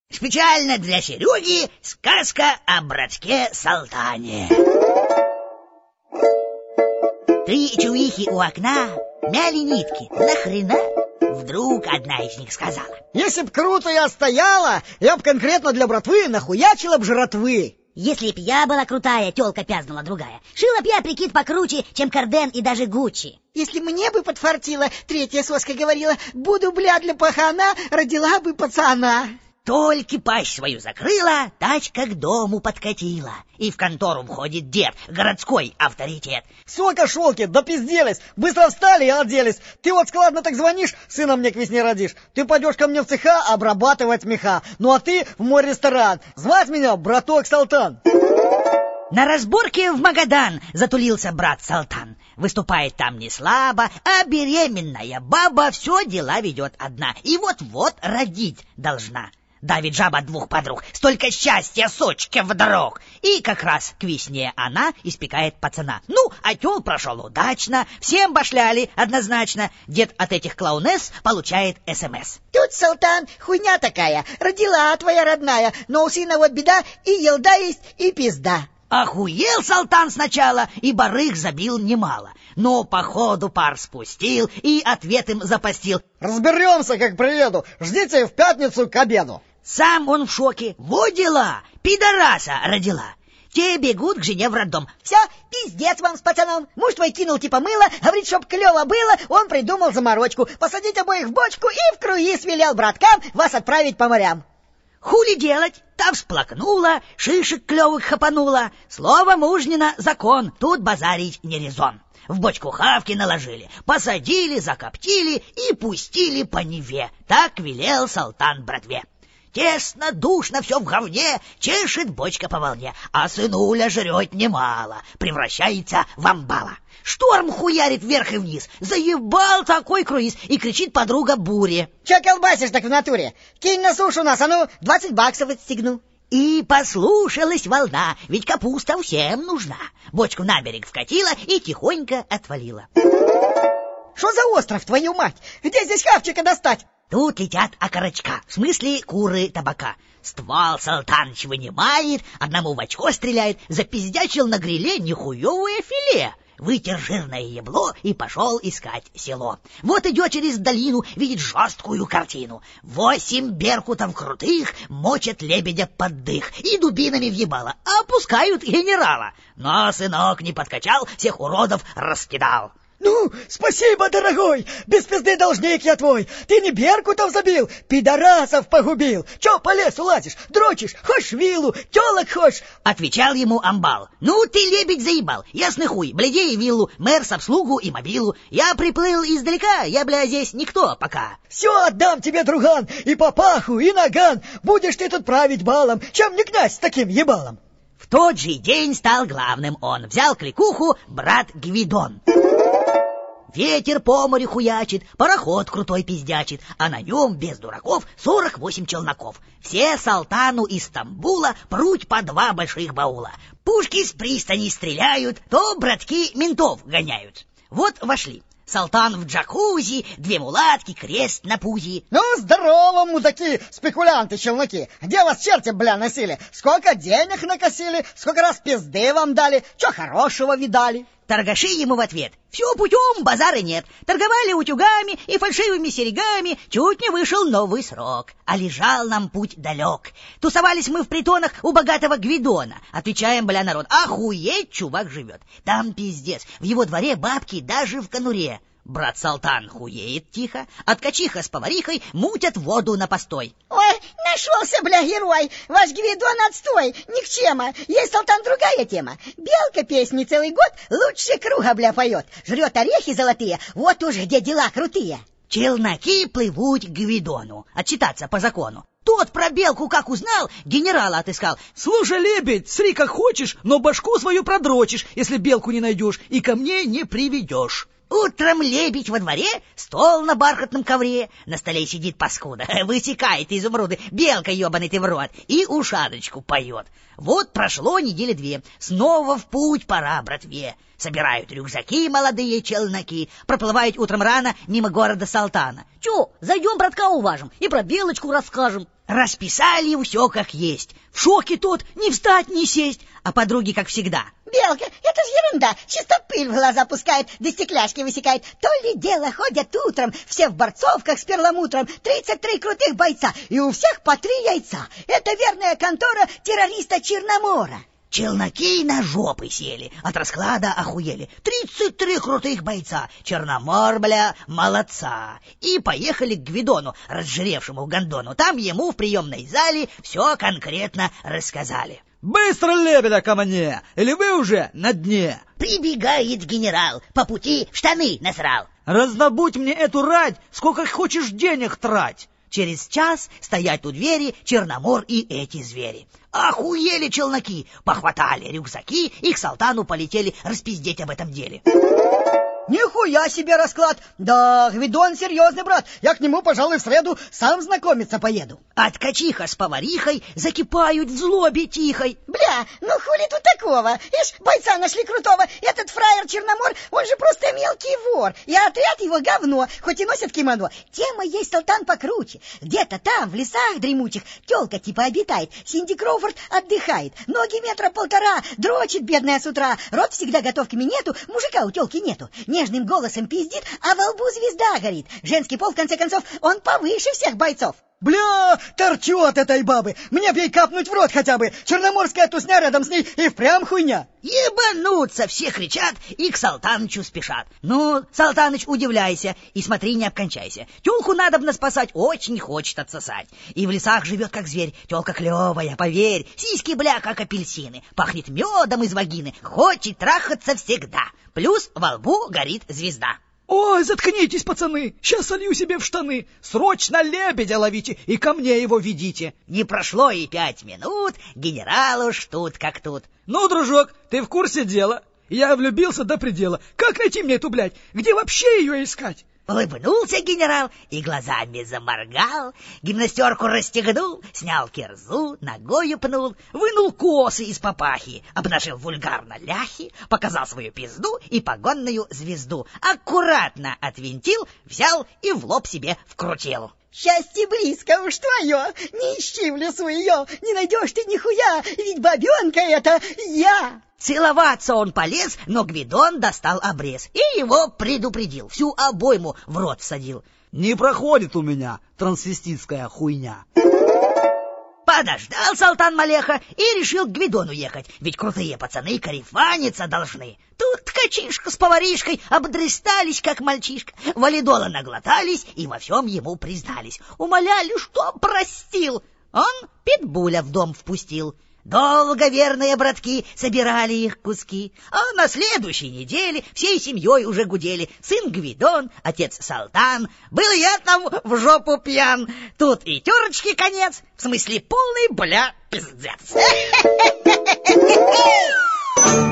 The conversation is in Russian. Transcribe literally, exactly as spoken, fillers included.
Специально для Сереги сказка о братке Салтане. Три чувихи у окна мяли нитки. Нахрена? Вдруг одна из них сказала: если б круто я стояла, я б конкретно для братвы нахуячила б жратвы. Если б я была крутая, тёлка пязнула другая, шила б я прикид покруче, чем Карден и даже Гуччи. Если мне бы подфартило, третья соска говорила, буду, бля, для пахана, родила бы пацана. Только пасть свою закрыла, тачка к дому подкатила. И в контору входит дед, городской авторитет. Сока-шолки, допизделись, быстро встали и оделись. Ты вот складно так звонишь, сына мне к весне родишь. Ты пойдешь ко мне в цеха обрабатывать меха. Ну а ты в мой ресторан. Звать меня браток Салтан. На разборке в Магадан затулился брат Салтан. Выступает там не слабо, а беременная баба все дела ведет одна. И вот-вот родить должна. Давит жаба двух подруг, столько счастья сучке вдруг. И как раз к весне она испекает пацана. Ну, а тёл прошел удачно, всем башляли однозначно. Дед от этих клоунесс получает СМС. Тут, Салтан, хуйня такая, родила твоя родная, но у сына вот беда, и елда есть, и пизда. Охуел Салтан сначала, и барыг забил немало. Но по ходу пар спустил и ответ им запостил. Разберемся, как приеду. Ждите в пятницу к обеду. Сам он в шоке. Во дела, пидораса родила. Те бегут к жене в роддом. Все, пиздец вам с пацаном. Муж твой кинул типа мыло, говорит, чтоб клево было, он придумал заморочку. Посадить обоих в бочку и в круиз велел браткам вас отправить по морям. Хули делать? Та всплакнула, шишек клевых хапанула. Слово мужнина — закон, тут базарить не резон. В бочку хавки наложили, посадили, закоптили и пустили по Неве. Так велел Салтан братве. Тесно, душно, все в говне, чешет бочка по волне, а сынуля жрет немало, превращается в амбала. Шторм хуярит вверх и вниз, заебал такой круиз, и кричит подруга Буре. Че колбасишь так в натуре? Кинь на сушу нас, а ну, двадцать баксов отстегну. И послушалась волна, ведь капуста всем нужна. Бочку на берег вкатила и тихонько отвалила. Что за остров, твою мать? Где здесь хавчика достать? Тут летят окорочка, в смысле куры табака. Ствол Салтаныч вынимает, одному в очко стреляет, запиздячил на гриле нихуевое филе. Вытер жирное ебло и пошел искать село. Вот идет через долину, видит жесткую картину. Восемь беркутов крутых мочат лебедя под дых и дубинами въебало, а опускают генерала. Но сынок не подкачал, всех уродов раскидал. Ну, спасибо, дорогой, без пизды должник я твой. Ты не беркутов забил, пидорасов погубил. Че по лесу лазишь, дрочишь, хочешь виллу, телок хочешь? Отвечал ему амбал. Ну ты, лебедь, заебал, ясный хуй, блядей виллу, мэр с обслугу и мобилу. Я приплыл издалека, я, бля, здесь никто пока. Все отдам тебе, друган, и папаху, и наган. Будешь ты тут править балом, чем не князь с таким ебалом. В тот же день стал главным он. Взял кликуху брат Гвидон. Ветер по морю хуячит, пароход крутой пиздячит, а на нем, без дураков, сорок восемь челноков. Все Салтану из Стамбула пруть по два больших баула. Пушки с пристани стреляют, то братки ментов гоняют. Вот вошли. Салтан в джакузи, две мулатки, крест на пузи. Ну, здорово, мудаки, спекулянты-челноки. Где вас черти, бля, носили? Сколько денег накосили? Сколько раз пизды вам дали? Че хорошего видали? Торгаши ему в ответ. Все путем, базара нет. Торговали утюгами и фальшивыми серьгами. Чуть не вышел новый срок. А лежал нам путь далек. Тусовались мы в притонах у богатого Гвидона. Отвечаем, бля, народ, охуеть чувак живет. Там пиздец. В его дворе бабки даже в конуре. Брат Салтан хуеет тихо, а ткачиха с поварихой мутят воду на постой. Ой, нашелся, бля, герой. Ваш Гвидон отстой, никчема. Есть, Салтан, другая тема. Белка песни целый год лучше круга, бля, поет. Жрет орехи золотые, вот уж где дела крутые. Челноки плывут к Гвидону, отчитаться по закону. Тот про белку как узнал, генерала отыскал. Слушай, лебедь, сри как хочешь, но башку свою продрочишь, если белку не найдешь, и ко мне не приведешь. Утром лебедь во дворе, стол на бархатном ковре, на столе сидит паскуда, высекает изумруды, белка ебаный ты в рот, и ушаночку поет. Вот прошло недели две, снова в путь пора, братве. Собирают рюкзаки молодые челноки, проплывают утром рано мимо города Салтана. Чё, зайдем братка уважим и про Белочку расскажем. Расписали все как есть. В шоке тот, не встать, не сесть, а подруги как всегда. Белка, это ж ерунда, чисто пыль в глаза пускает, да стекляшки высекает. То ли дело ходят утром, все в борцовках с перламутром, тридцать три крутых бойца, и у всех по три яйца. Это верная контора террориста Черномора. Челноки на жопы сели, от расклада охуели. Тридцать три крутых бойца, Черномор, бля, молодца. И поехали к Гвидону, разжиревшему гондону. Там ему в приемной зале все конкретно рассказали. Быстро лебедя ко мне, или вы уже на дне? Прибегает генерал, по пути в штаны насрал. Раздобудь мне эту рать, сколько хочешь денег трать. Через час стоять у двери Черномор и эти звери. Охуели челноки, похватали рюкзаки и к Салтану полетели распиздеть об этом деле. Нихуя себе расклад! Да, Гвидон серьезный брат. Я к нему, пожалуй, в среду сам знакомиться поеду. А ткачиха с поварихой закипают в злобе тихой. Бля, ну хули тут такого? Ишь, бойца нашли крутого. Этот фраер Черномор, он же просто мелкий вор. И отряд его говно, хоть и носит кимоно. Тема есть, Салтан, покруче. Где-то там, в лесах дремучих, тёлка типа обитает. Синди Кроуфорд отдыхает. Ноги метра полтора, дрочит бедная с утра. Рот всегда готовками нету, мужика у тёлки нету. Нежным голосом пиздит, а во лбу звезда горит. Женский пол, в конце концов, он повыше всех бойцов. Бля, торчу от этой бабы. Мне б ей капнуть в рот хотя бы. Черноморская тусня рядом с ней и впрямь хуйня. Ебануться все кричат и к Салтанычу спешат. Ну, Салтаныч, удивляйся и смотри, не обкончайся. Тёлку надобно спасать, очень хочет отсосать. И в лесах живет как зверь, тёлка клевая, поверь. Сиськи, бля, как апельсины. Пахнет медом из вагины, хочет трахаться всегда. Плюс во лбу горит звезда. Ой, заткнитесь, пацаны, сейчас солью себе в штаны. Срочно лебедя ловите и ко мне его ведите. Не прошло и пять минут, генерал уж тут как тут. Ну, дружок, ты в курсе дела? Я влюбился до предела. Как найти мне эту, блядь? Где вообще ее искать? Улыбнулся генерал и глазами заморгал, гимнастерку расстегнул, снял кирзу, ногою пнул, вынул косы из папахи, обнажил вульгарно ляхи, показал свою пизду и погонную звезду, аккуратно отвинтил, взял и в лоб себе вкрутил. Счастье близко уж твое, не ищи в лесу ее, не найдешь ты нихуя, ведь бабенка это я. Целоваться он полез, но Гвидон достал обрез и его предупредил, всю обойму в рот всадил. Не проходит у меня трансвеститская хуйня. Подождал Салтан Малеха и решил к Гвидону ехать, ведь крутые пацаны карифаниться должны. Тут ткачишка с поваришкой обдрестались, как мальчишка, валидола наглотались и во всем ему признались. Умоляли, что простил. Он питбуля в дом впустил. Долго верные братки собирали их куски, а на следующей неделе всей семьей уже гудели. Сын Гвидон, отец Салтан, был я там в жопу пьян. Тут и терочки конец, в смысле полный, бля, пиздец.